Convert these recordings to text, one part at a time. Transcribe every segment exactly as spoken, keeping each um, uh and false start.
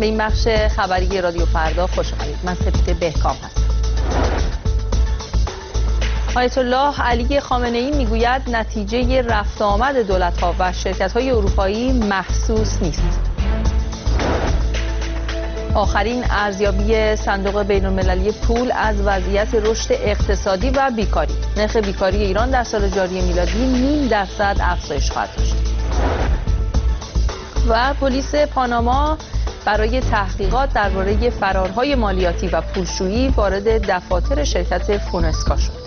به این بخش خبری رادیو فردا خوش آمدید. من سپیده بهکام هستم. آیت الله علی خامنه‌ای میگوید نتیجه رفت آمد دولت‌ها و شرکت‌های اروپایی محسوس نیست. آخرین ارزیابی صندوق بین‌المللی پول از وضعیت رشد اقتصادی و بیکاری. نرخ بیکاری ایران در سال جاری میلادی نیم درصد افزایش خواهد داشت. و پلیس پاناما برای تحقیقات درباره فرارهای مالیاتی و پولشویی وارد دفاتر شرکت فونسکا شد.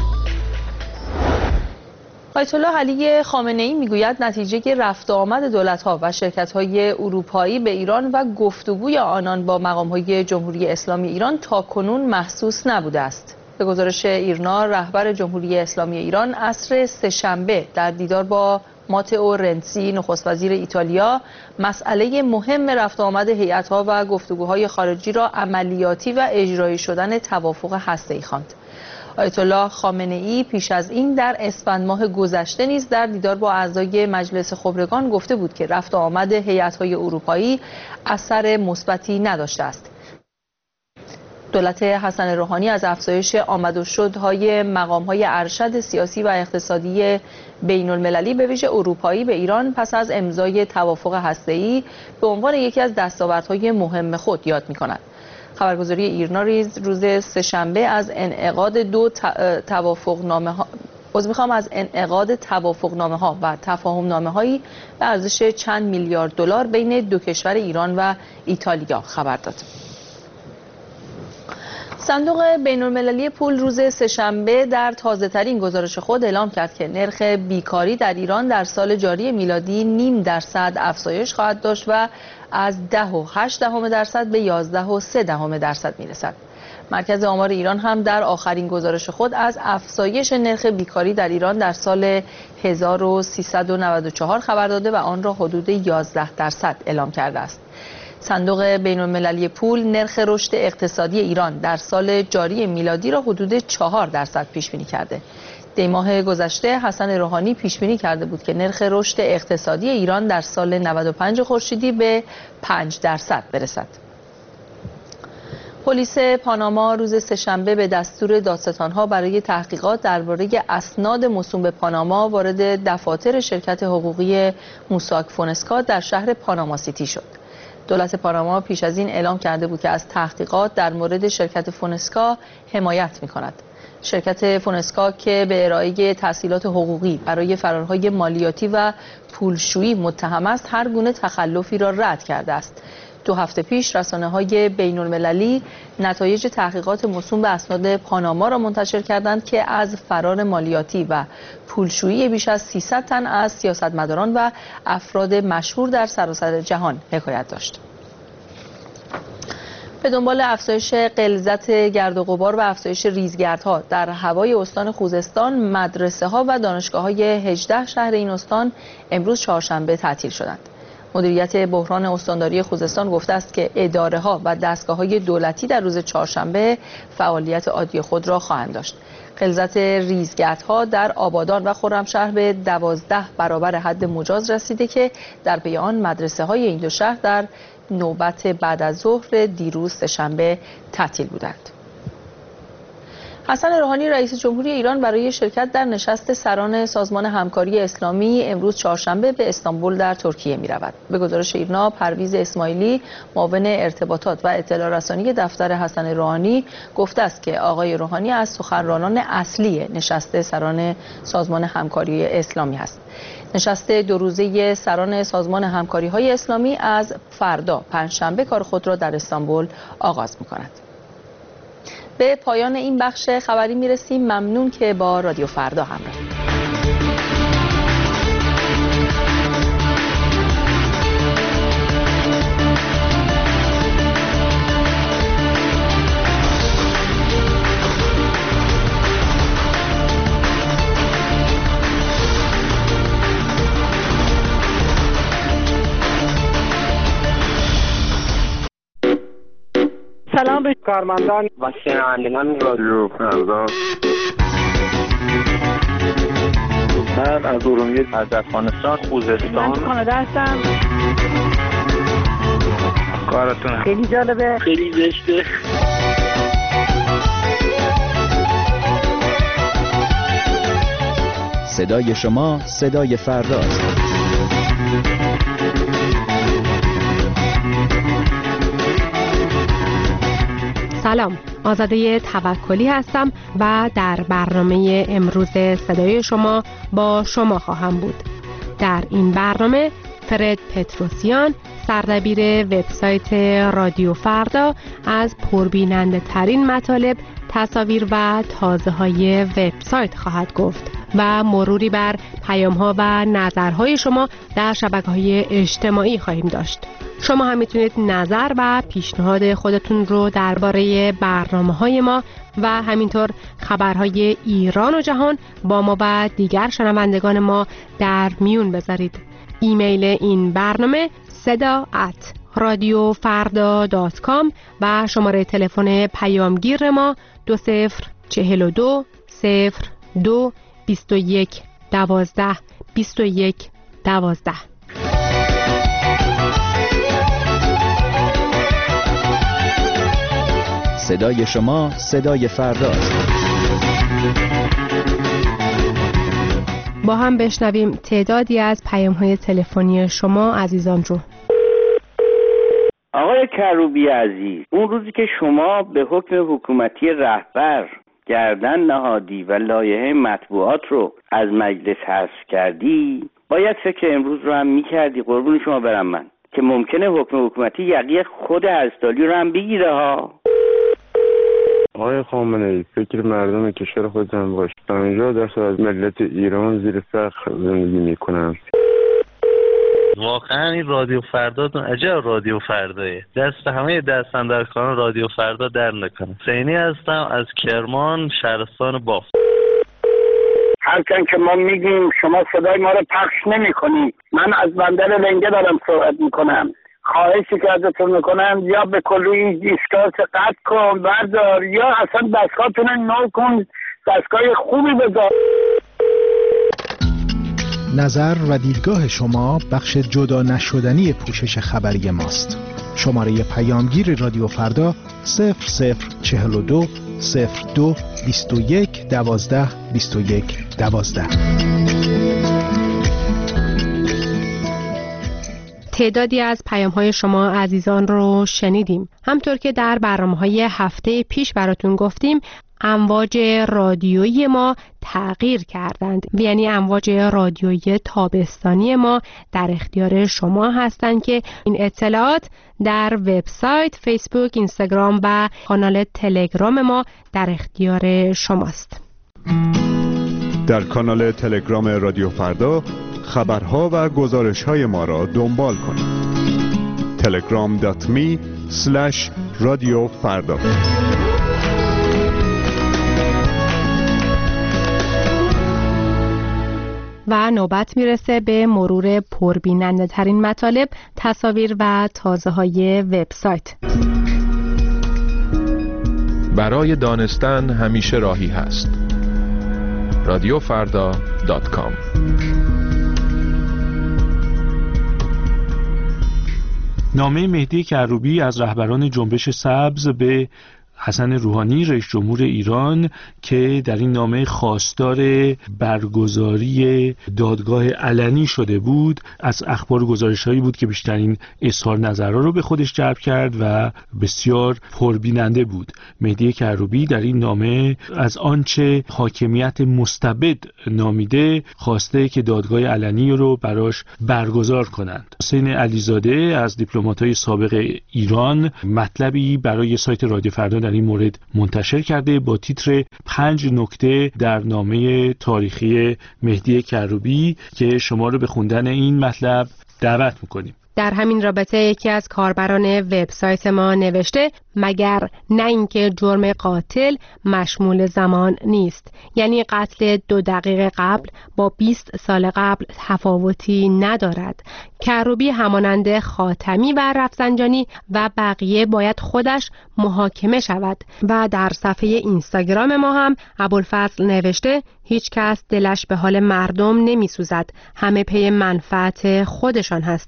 آیت الله علی خامنه‌ای میگوید نتیجه رفت و آمد دولت‌ها و شرکت‌های اروپایی به ایران و گفتگوی آنان با مقام‌های جمهوری اسلامی ایران تاکنون محسوس نبوده است. به گزارش ایرنا، رهبر جمهوری اسلامی ایران عصر سه‌شنبه در دیدار با ماتئو رنسی نخست وزیر ایتالیا مسئله مهم رفت و آمد هیئت‌ها و گفتگوهای خارجی را عملیاتی و اجرایی شدن توافق هسته‌ای خواند. آیت الله خامنه‌ای پیش از این در اسفند ماه گذشته نیز در دیدار با اعضای مجلس خبرگان گفته بود که رفت و آمد هیئت‌های اروپایی اثر مثبتی نداشته است. دولت حسن روحانی از افزایش آمد و شدهای مقام‌های ارشد سیاسی و اقتصادی بین‌المللی به ویژه اروپایی به ایران پس از امضای توافق هسته‌ای به عنوان یکی از دستاوردهای مهم خود یاد می‌کند. خبرگزاری ایرنا روز سه‌شنبه از انعقاد دو توافقنامه ها باز میخوام از انعقاد توافقنامه ها و تفاهم نامه هایی به ارزش چند میلیارد دلار بین دو کشور ایران و ایتالیا خبر داد. صندوق بین‌المللی پول روز سه‌شنبه در تازه‌ترین گزارش خود اعلام کرد که نرخ بیکاری در ایران در سال جاری میلادی نیم درصد افزایش خواهد داشت و از ده و هشت دهم درصد به یازده و سه دهم درصد میرسد. مرکز آمار ایران هم در آخرین گزارش خود از افزایش نرخ بیکاری در ایران در سال هزار و سیصد و نود و چهار خبر داده و آن را حدود یازده درصد اعلام کرده است. صندوق بین‌المللی پول نرخ رشد اقتصادی ایران در سال جاری میلادی را حدود چهار درصد پیش بینی کرده. دی ماه گذشته حسن روحانی پیش بینی کرده بود که نرخ رشد اقتصادی ایران در سال نود و پنج خورشیدی به پنج درصد برسد. پلیس پاناما روز سه‌شنبه به دستور دادستان‌ها برای تحقیقات درباره اسناد موسوم به پاناما وارد دفاتر شرکت حقوقی موساک فونسکا در شهر پاناما سیتی شد. دولت پاناما پیش از این اعلام کرده بود که از تحقیقات در مورد شرکت فونسکا حمایت می‌کند. شرکت فونسکا که به ارائه تسهیلات حقوقی برای فرارهای مالیاتی و پولشویی متهم است، هر گونه تخلفی را رد کرده است. دو هفته پیش رسانه‌های بین‌المللی نتایج تحقیقات موسوم به اسناد پاناما را منتشر کردند که از فرار مالیاتی و پولشویی بیش از سیصد تن از سیاستمداران و افراد مشهور در سراسر جهان حکایت داشت. به دنبال افزایش غلظت گرد و غبار و افزایش ریزگردها در هوای استان خوزستان، مدرسه‌ها و دانشگاه‌های هجده شهر این استان امروز چهارشنبه تعطیل شدند. مدیریت بحران استانداری خوزستان گفته است که اداره‌ها و دستگاه‌های دولتی در روز چهارشنبه فعالیت عادی خود را خواهند داشت. غلظت ریزگردها در آبادان و خرمشهر به دوازده برابر حد مجاز رسیده که در پی آن مدرسه‌های این دو شهر در نوبت بعد از ظهر دیروز سه‌شنبه تعطیل بودند. حسن روحانی رئیس جمهوری ایران برای شرکت در نشست سران سازمان همکاری اسلامی امروز چهارشنبه به استانبول در ترکیه می رود. به گزارش ایرنا، پرویز اسماعیلی معاون ارتباطات و اطلاع رسانی دفتر حسن روحانی گفته است که آقای روحانی از سخنرانان اصلی نشست سران سازمان همکاری اسلامی است. نشست دو روزه سران سازمان همکاری‌های اسلامی از فردا پنجشنبه کار خود را در استانبول آغاز می‌کند. به پایان این بخش خبری می‌رسیم. ممنون که با رادیو فردا همراهید. سلام به کارمندان و شنوندگان رادیو فردا. من از ارومیه از افغانستان خوزستان من کانادا هستم. کارتون خیلی جالبه، خیلی زشته. صدای شما صدای فرداست. سلام، آزاده توکلی هستم و در برنامه امروز صدای شما با شما خواهم بود. در این برنامه فرد پتروسیان، سردبیر وبسایت رادیو فردا، از پربیننده ترین مطالب، تصاویر و تازه های وبسایت خواهد گفت و مروری بر پیام ها و نظرهای شما در شبکه‌های اجتماعی خواهیم داشت. شما هم میتونید نظر و پیشنهاد خودتون رو درباره برنامه‌های ما و همینطور خبرهای ایران و جهان با ما و دیگر شنوندگان ما در میون بذارید. ایمیل این برنامه صدا ات رادیو فردا دات کام و شماره تلفن پیامگیر ما دو صفر چهل و دو صفر دو بیست و یک دوازده بیست و یک دوازده. صدای شما صدای فرداست. با هم بشنویم تعدادی از پیام‌های تلفنی شما عزیزان رو. آقای کروبی عزیز، اون روزی که شما به حکم حکومتی رهبر گردن نهادی و لایحه مطبوعات رو از مجلس حذف کردی، باید فکر امروز رو هم میکردی. قربون شما برم من که ممکنه حکم حکومتی یقی خود هستالی رو هم بگیره ها. آقای خامنه‌ای، فکر مردم کشور خودتان باش. پنجاه درصد از ملت ایران زیر فقر زندگی میکنن. واقعا این رادیو فردا عجب رادیو فردایه. دست همه دستاندرکاران رادیو فردا در نکنه. حسینی هستم از کرمان، شهرستان بافت. هرچند که ما میگیم شما صدای ما رو پخش نمی کنید. من از بندر لنگه دارم صحبت میکنم. خواهشی که ازتون میکنم یا به کلی این دیسکارت قطع کن بردار، یا اصلا دستگاهتون رو نو کن، دستگاه خوبی بذار. نظر و دیدگاه شما بخش جدا نشدنی پوشش خبری ماست. شماره پیامگیر رادیو فردا صفر صفر چهل و دو صفر دو بیست و یک دوازده بیست و یک دوازده. تعدادی از پیام‌های شما عزیزان رو شنیدیم. همطور که در برنامه‌های هفته پیش براتون گفتیم، امواج رادیویی ما تغییر کردند، یعنی امواج رادیویی تابستانی ما در اختیار شما هستند که این اطلاعات در وبسایت، فیسبوک، اینستاگرام و کانال تلگرام ما در اختیار شماست. در کانال تلگرام رادیو فردا خبرها و گزارش‌های ما را دنبال کنید. تلگرام دات می اسلش رادیو فردا. و نوبت میرسه به مرور پربیننده ترین مطالب، تصاویر و تازه های وبسایت. برای دانستن همیشه راهی هست. رادیو فردا دات کام. نامه مهدی کروبی از رهبران جنبش سبز به حسن روحانی رئیس جمهور ایران که در این نامه خواستار برگزاری دادگاه علنی شده بود، از اخبار و گزارش‌هایی بود که بیشترین اظهار نظرها رو به خودش جلب کرد و بسیار پربیننده بود. مهدی کروبی در این نامه از آنچه حاکمیت مستبد نامیده خواسته که دادگاه علنی رو براش برگزار کنند. حسین علیزاده از دیپلمات‌های سابق ایران مطلبی برای سایت رادیو فردا در این مورد منتشر کرده با تیتر پنج نکته در نامه تاریخی مهدی کروبی که شما رو به خوندن این مطلب دعوت می‌کنیم. در همین رابطه یکی از کاربران وبسایت ما نوشته مگر نه اینکه جرم قاتل مشمول زمان نیست، یعنی قتل دو دقیقه قبل با بیست سال قبل تفاوتی ندارد. کروبی همانند خاتمی و رفسنجانی و بقیه باید خودش محاکمه شود. و در صفحه اینستاگرام ما هم ابوالفضل نوشته هیچ کس دلش به حال مردم نمی سوزد، همه پی منفعت خودشان هستند.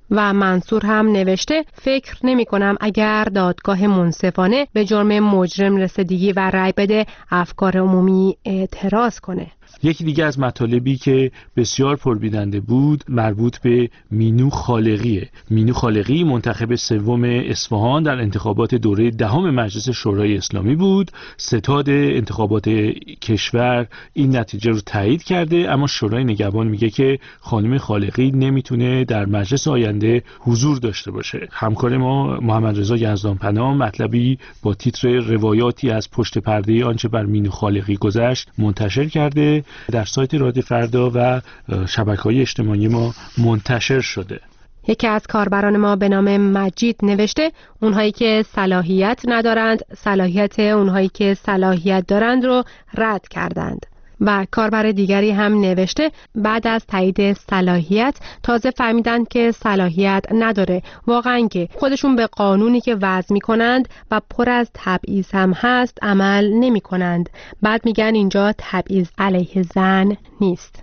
و منصور هم نوشته فکر نمی کنم اگر دادگاه منصفانه به جرم مجرم رسیدگی و رأی بده افکار عمومی اعتراض کنه. یکی دیگه از مطالبی که بسیار پربیننده بود مربوط به مینو خالقیه. مینو خالقی منتخب سوم اصفهان در انتخابات دوره دهم مجلس شورای اسلامی بود. ستاد انتخابات کشور این نتیجه رو تایید کرده، اما شورای نگهبان میگه که خانم خالقی نمیتونه در مجلس آینده حضور داشته باشه. همکار ما محمد رضا یزدانپناه مطلبی با تیتر روایاتی از پشت پرده آنچه بر مینو خالقی گذشت منتشر کرده، در سایت رادیو فردا و شبکه‌های اجتماعی ما منتشر شده. یکی از کاربران ما به نام مجید نوشته اونهایی که صلاحیت ندارند صلاحیت اونهایی که صلاحیت دارند رو رد کردند. و کاربر دیگری هم نوشته بعد از تایید صلاحیت تازه فهمیدند که صلاحیت نداره. واقعا که خودشون به قانونی که وضع میکنند و پر از تبعیض هم هست عمل نمی کنند. بعد میگن اینجا تبعیض علیه زن نیست.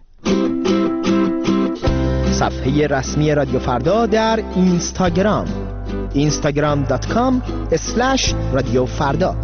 صفحه رسمی رادیو فردا در اینستاگرام اینستاگرام دات کام اسلش رادیو فردا.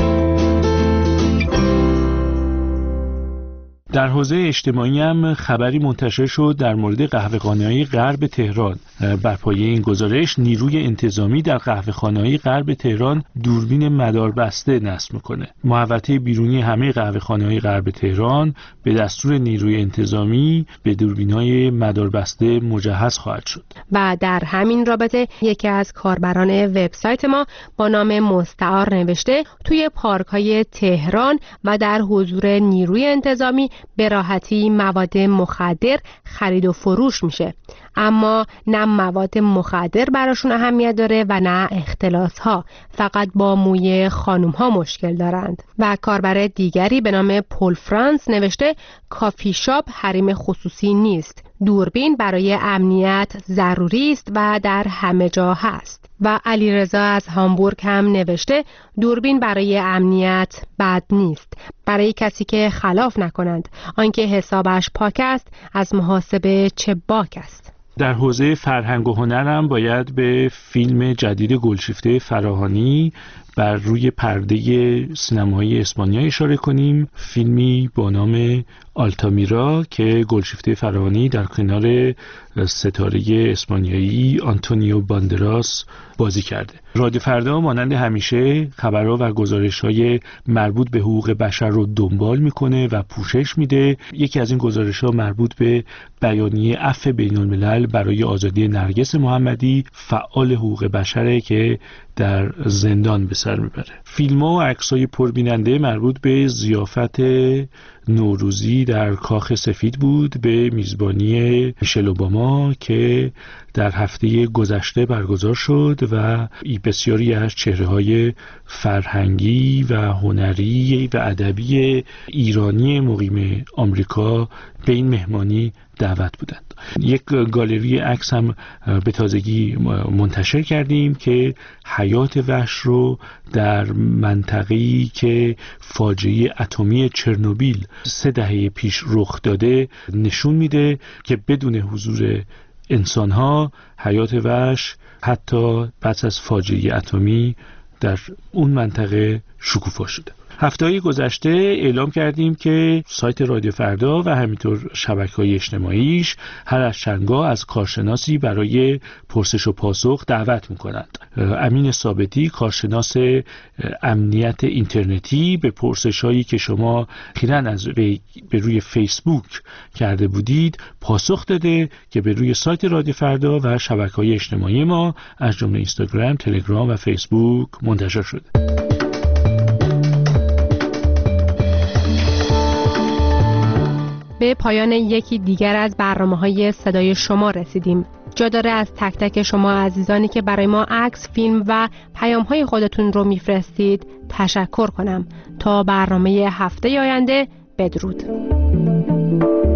در حوزه اجتماعی هم خبری منتشر شد در مورد قهوه‌خانه‌های غرب تهران. بر پایه این گزارش نیروی انتظامی در قهوه‌خانه‌های غرب تهران دوربین مداربسته نصب میکنه. محوطه بیرونی همه قهوه‌خانه‌های غرب تهران به دستور نیروی انتظامی به دوربین‌های مداربسته مجهز خواهد شد. و در همین رابطه یکی از کاربران وبسایت ما با نام مستعار نوشته توی پارک‌های تهران و در حضور نیروی انتظامی به راحتی مواد مخدر خرید و فروش میشه، اما نه مواد مخدر براشون اهمیت داره و نه اختلاس ها، فقط با موی خانوم ها مشکل دارند. و کاربر دیگری به نام پول فرانس نوشته کافی شاپ حریم خصوصی نیست، دوربین برای امنیت ضروری است و در همه جا هست. و علیرضا از هامبورگ هم نوشته دوربین برای امنیت بد نیست، برای کسی که خلاف نکنند، آنکه حسابش پاک است از محاسبه چه باک است. در حوزه فرهنگ و هنر هم باید به فیلم جدید گلشیفته فراهانی بر روی پرده سینمایی اسپانیا اشاره کنیم. فیلمی با نام آلتامیرا که گلشیفته فراهانی در کنار ستاره اسپانیایی آنتونیو باندراس بازی کرده. رادیو فردا مانند همیشه خبرها و گزارش‌های مربوط به حقوق بشر رو دنبال میکنه و پوشش میده. یکی از این گزارش‌ها مربوط به بیانیه عفو بین‌الملل برای آزادی نرگس محمدی، فعال حقوق بشره که در زندان به سر میبره. فیلم‌ها و عکس‌های پربیننده مربوط به ضیافت نوروزی در کاخ سفید بود به میزبانی میشل اوباما که در هفته گذشته برگزار شد و بسیاری از چهره‌های فرهنگی و هنری و ادبی ایرانی مقیم آمریکا به این مهمانی دعوت بودند. یک گالری عکس هم به تازگی منتشر کردیم که حیات وحش رو در منطقه‌ای که فاجعه اتمی چرنوبیل سه دهه پیش رخ داده نشون میده که بدون حضور انسان‌ها حیات وحش حتی پس از فاجعه اتمی در اون منطقه شکوفا شده. هفته‌های گذشته اعلام کردیم که سایت رادیو فردا و همینطور شبکه‌های اجتماعیش هر از چندگاه از کارشناسی برای پرسش و پاسخ دعوت می‌کنند. امین ثابتی کارشناس امنیت اینترنتی به پرسش‌هایی که شما اخیراً از به روی فیسبوک کرده بودید پاسخ داده که به روی سایت رادیو فردا و شبکه‌های اجتماعی ما از جمله اینستاگرام، تلگرام و فیسبوک منتشر شده. به پایان یکی دیگر از برنامه‌های صدای شما رسیدیم. جا داره از تک تک شما عزیزانی که برای ما عکس، فیلم و پیام‌های خودتون رو میفرستید تشکر کنم. تا برنامه هفته آینده بدرود.